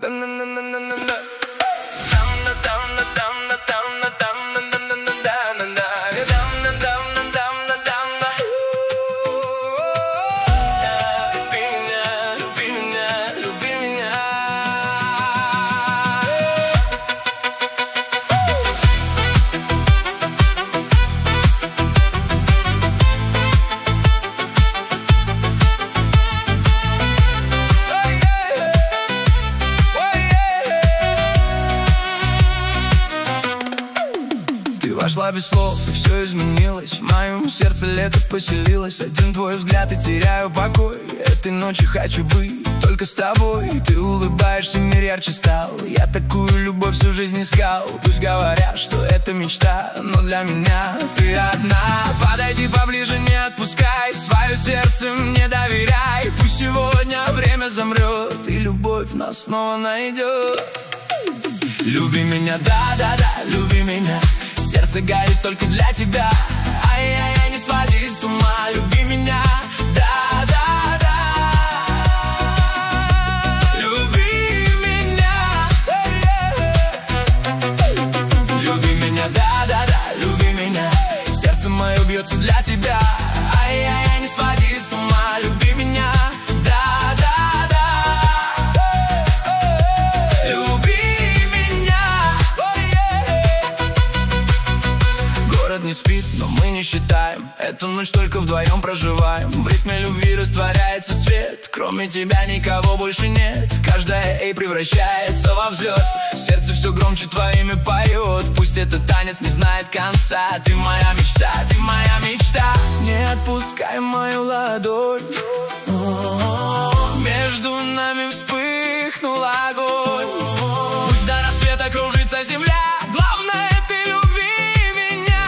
Вошла без слов, и все изменилось. В моем сердце лето поселилось. Один твой взгляд, и теряю покой. Этой ночью хочу быть только с тобой. Ты улыбаешься, мир ярче стал. Я такую любовь всю жизнь искал. Пусть говорят, что это мечта, но для меня ты одна. Подойди поближе, не отпускай. Свое сердце мне доверяй. Пусть сегодня время замрет, и любовь нас снова найдет. Люби меня, да-да-да, люби меня. Сердце горит только для тебя. Ай-яй-яй, не своди с ума. Люби меня, да-да-да. Люби меня. Люби меня, да-да-да, люби меня. Сердце мое бьется для тебя. Ай-яй-яй, не своди с ума. Люби меня, да-да-да. Люби меня. Город не спит, но мы не считаем. Эту ночь только вдвоем проживаем. В ритме любви растворяется свет. Кроме тебя никого больше нет. Каждая эй превращается во взлет. Сердце все громче твоими поет. Пусть этот танец не знает конца. Ты моя мечта, ты моя мечта. Не отпускай мою ладонь. Между нами вспыхнул огонь. Пусть до рассвета кружится земля. Главное, ты люби меня.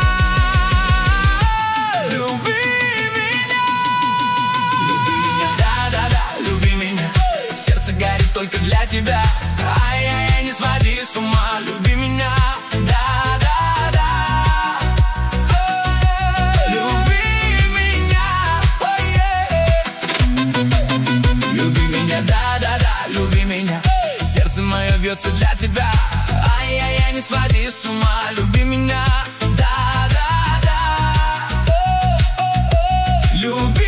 Люби меня. Люби меня, да-да-да, люби меня. Сердце горит только для тебя. Ай-яй-яй, не своди с ума. Люби меня, да-да-да. Люби меня. Люби меня, да-да-да, люби меня. Сердце мое бьется для тебя. Ай-яй-яй, не своди с ума. Люби меня, да-да-да. Люби